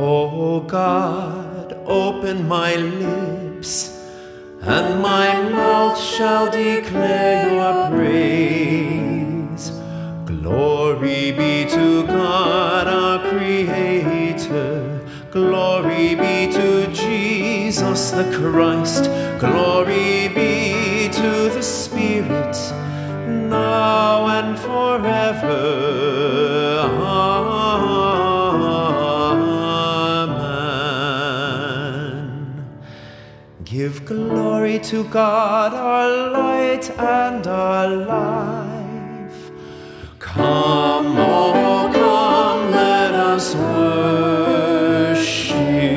O God, open my lips, and my mouth shall declare your praise. Glory be to God, our Creator. Glory be to Jesus the Christ. Glory be to the Spirit, now and forever. Amen. Give glory to God, our light and our life. Come, oh come, let us worship.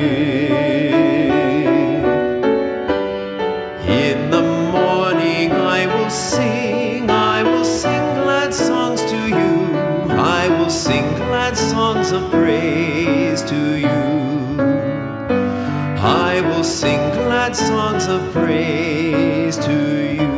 In the morning I will sing glad songs to you. I will sing glad songs of praise to you. I will sing glad songs of praise to you.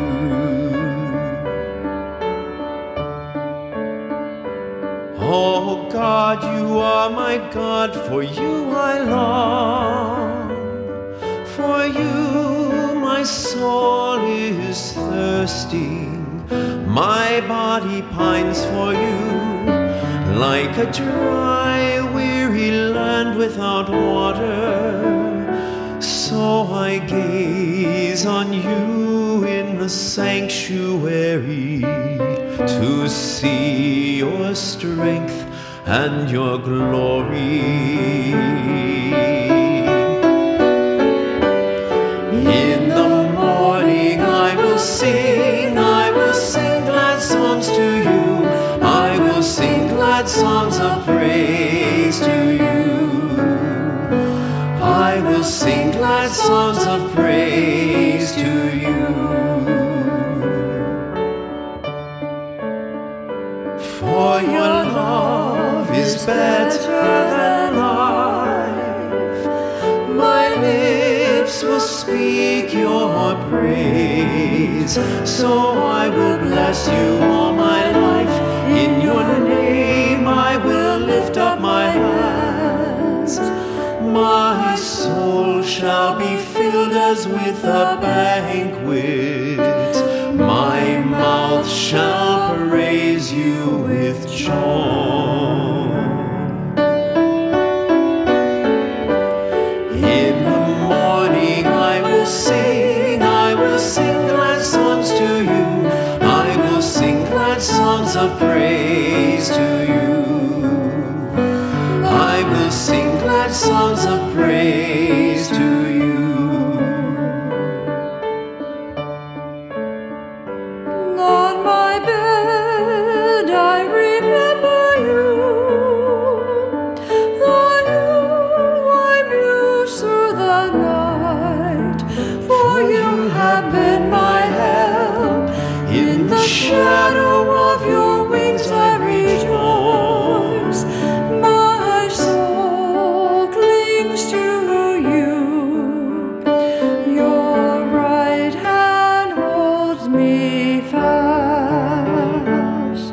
Oh God, you are my God, for you I long. For you my soul is thirsting, my body pines for you, like a dry, weary land without water. So I gaze on you in the sanctuary, to see your strength and your glory. In the morning I will sing glad songs to you. I will sing glad songs of praise to you. I will sing glad songs of praise to you. For your love is better than life. My lips will speak your praise, so I will bless you all my life. In your name I will lift up my hands. My soul shall be filled as with a banquet. My mouth shall praise you with joy. In the morning I will sing glad songs to you. I will sing glad songs of praise to you. I will sing glad songs of praise to you. On my bed I remember you. On you I muse through the night. For you have been my help. In the shadow of your wings I rejoice. My soul clings to you. Your right hand holds me fast.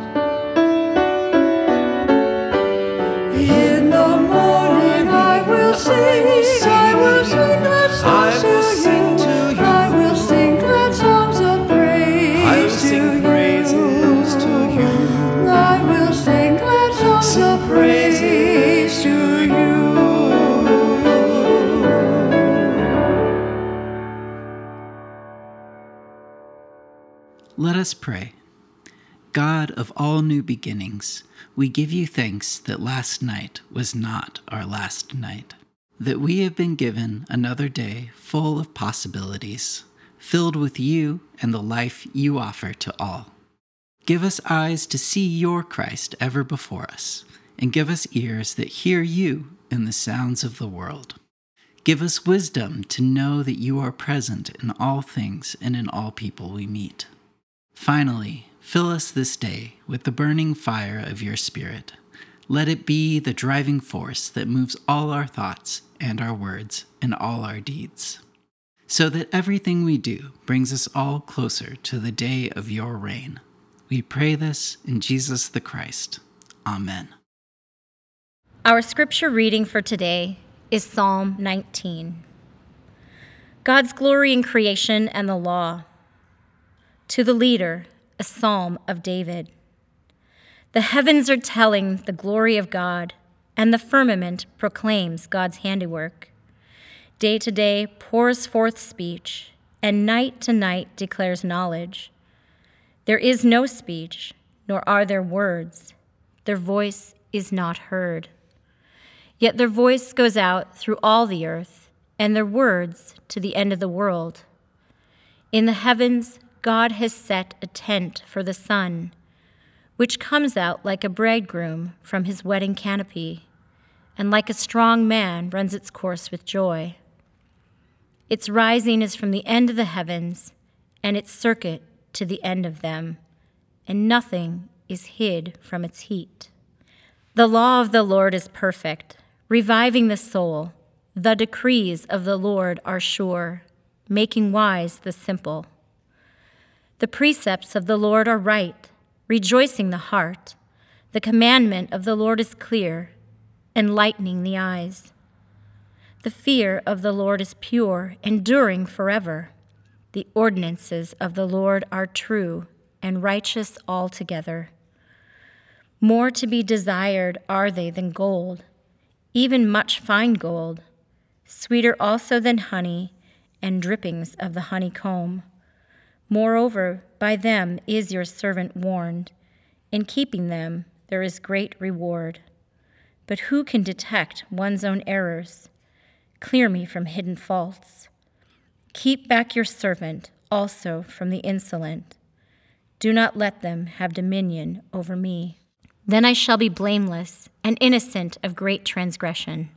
In the morning I will sing glad songs to you. I will sing glad songs of praise I will sing praises to you. I will sing glad songs of praise to you. Let us pray. God of all new beginnings, we give you thanks that last night was not our last night, that we have been given another day full of possibilities, filled with you and the life you offer to all. Give us eyes to see your Christ ever before us, and give us ears that hear you in the sounds of the world. Give us wisdom to know that you are present in all things and in all people we meet. Finally, fill us this day with the burning fire of your Spirit. Let it be the driving force that moves all our thoughts and our words and all our deeds, so that everything we do brings us all closer to the day of your reign. We pray this in Jesus the Christ. Amen. Our scripture reading for today is Psalm 19. God's glory in creation and the law. To the leader, a psalm of David. The heavens are telling the glory of God, and the firmament proclaims God's handiwork. Day to day pours forth speech, and night to night declares knowledge. There is no speech, nor are there words. Their voice is not heard. Yet their voice goes out through all the earth, and their words to the end of the world. In the heavens, God has set a tent for the sun, which comes out like a bridegroom from his wedding canopy, and like a strong man runs its course with joy. Its rising is from the end of the heavens, and its circuit to the end of them, and nothing is hid from its heat. The law of the Lord is perfect, reviving the soul. The decrees of the Lord are sure, making wise the simple. The precepts of the Lord are right, rejoicing the heart. The commandment of the Lord is clear, enlightening the eyes. The fear of the Lord is pure, enduring forever. The ordinances of the Lord are true and righteous altogether. More to be desired are they than gold, even much fine gold, sweeter also than honey and drippings of the honeycomb. Moreover, by them is your servant warned. In keeping them there is great reward. But who can detect one's own errors? Clear me from hidden faults. Keep back your servant also from the insolent. Do not let them have dominion over me. Then I shall be blameless and innocent of great transgression.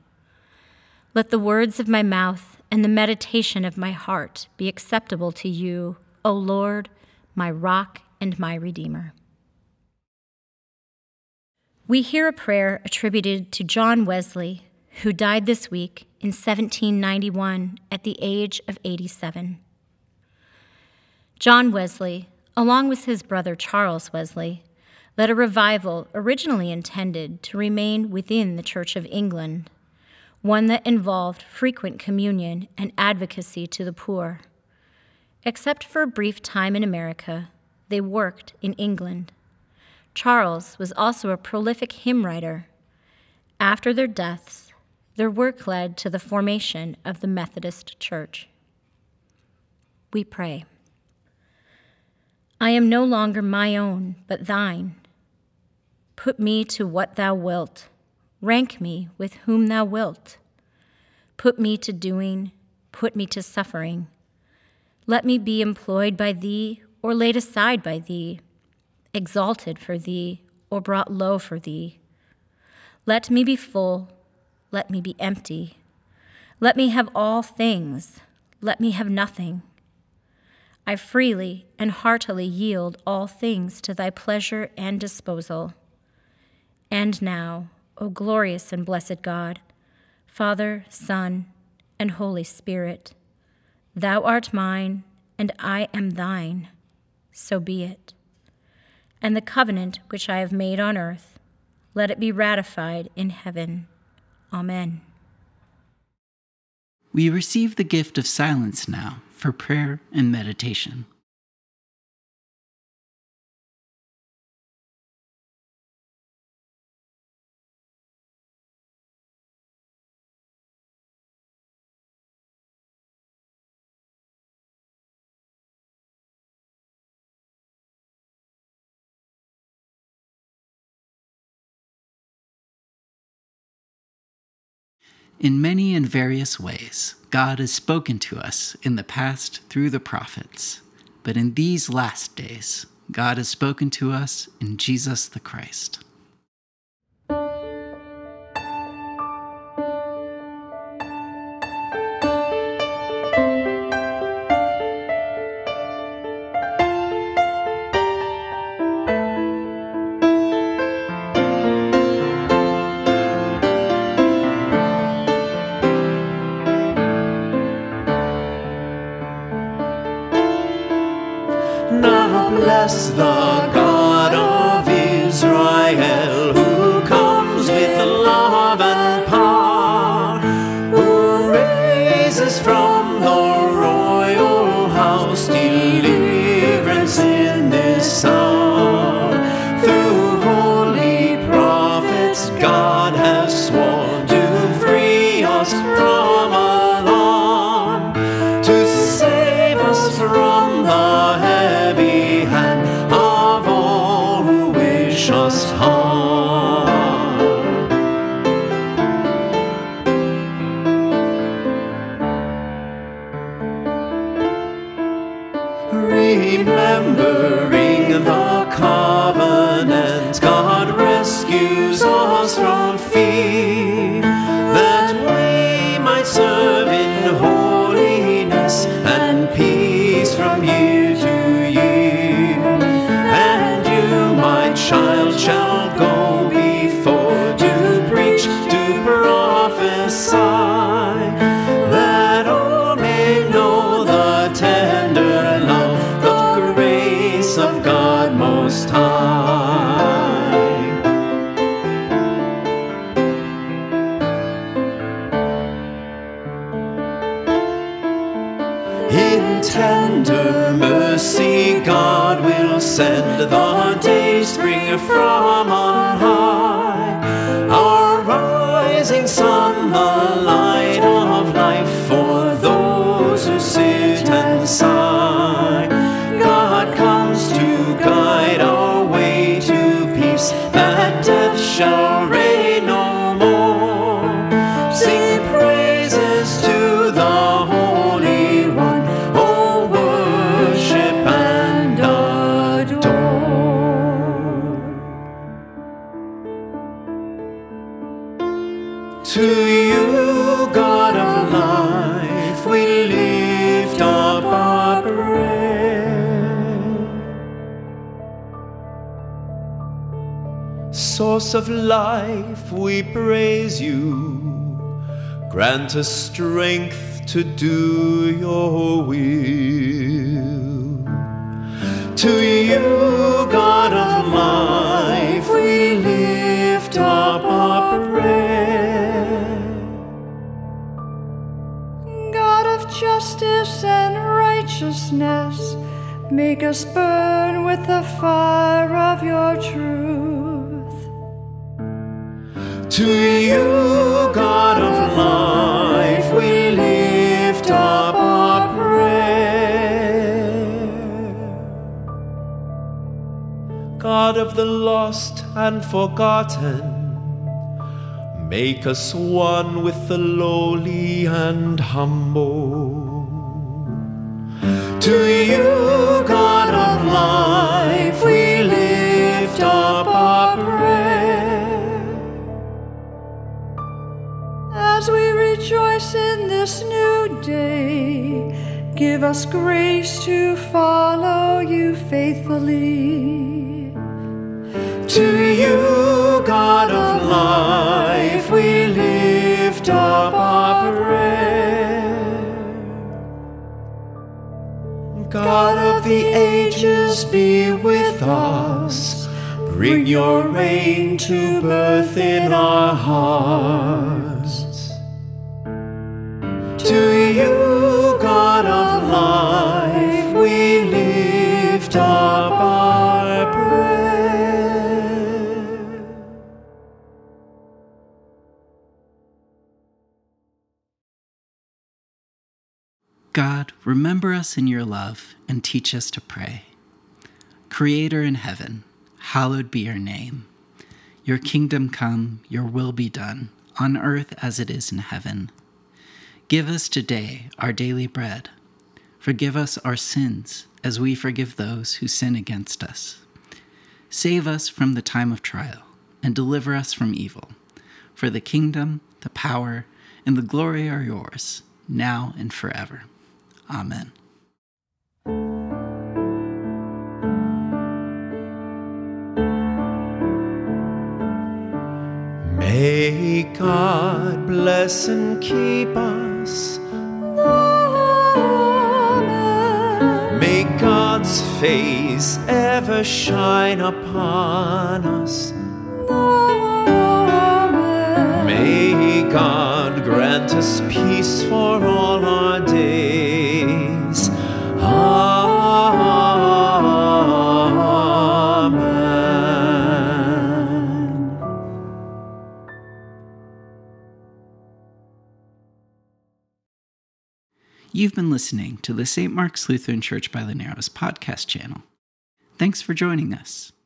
Let the words of my mouth and the meditation of my heart be acceptable to you, O Lord, my rock and my redeemer. We hear a prayer attributed to John Wesley, who died this week in 1791 at the age of 87. John Wesley, along with his brother Charles Wesley, led a revival originally intended to remain within the Church of England, one that involved frequent communion and advocacy to the poor. Except for a brief time in America, they worked in England. Charles was also a prolific hymn writer. After their deaths, their work led to the formation of the Methodist Church. We pray. I am no longer my own, but thine. Put me to what thou wilt. Rank me with whom thou wilt. Put me to doing, put me to suffering. Let me be employed by thee or laid aside by thee, exalted for thee or brought low for thee. Let me be full, let me be empty. Let me have all things, let me have nothing. I freely and heartily yield all things to thy pleasure and disposal. And now, O glorious and blessed God, Father, Son, and Holy Spirit, thou art mine, and I am thine, so be it. And the covenant which I have made on earth, let it be ratified in heaven. Amen. We receive the gift of silence now for prayer and meditation. In many and various ways, God has spoken to us in the past through the prophets. But in these last days, God has spoken to us in Jesus the Christ. Now bless the God of Israel. God's heart. Remembering the covenant, God rescues us from fear, that we might serve in holiness and peace from year to year. And you, my child, shall go before to preach, to prophesy, that all may know the tender love, the grace of God Most High. In tender mercy God will send the dayspring from on high, our rising sun, the light of life for those who sit and sigh. God comes to guide our way to peace, that death shall reign no more. Sing praises to the Holy One, oh, worship and adore. To you, God of life, we lift up our prayer. Source of life, we praise you. Grant us strength to do your will. To you, God of life, we lift up our prayer. God of justice and righteousness, make us burn with the fire of your truth. To you, God of life, we lift up our prayer. God of the lost and forgotten, make us one with the lowly and humble. To you, God of life, we lift up our prayer. As we rejoice in this new day, give us grace to follow you faithfully. To you, God of life, we lift up our prayer. God of the ages, be with us. Bring your reign to birth in our hearts. To you, God of life, we lift up our prayer. God, remember us in your love and teach us to pray. Creator in heaven, hallowed be your name. Your kingdom come, your will be done, on earth as it is in heaven. Give us today our daily bread. Forgive us our sins, as we forgive those who sin against us. Save us from the time of trial, and deliver us from evil. For the kingdom, the power, and the glory are yours, now and forever. Amen. May God bless and keep us. Amen. May God's face ever shine upon us. Amen. May God grant us peace for all our days. Amen. You've been listening to the St. Mark's Lutheran Church by Lenaros podcast channel. Thanks for joining us.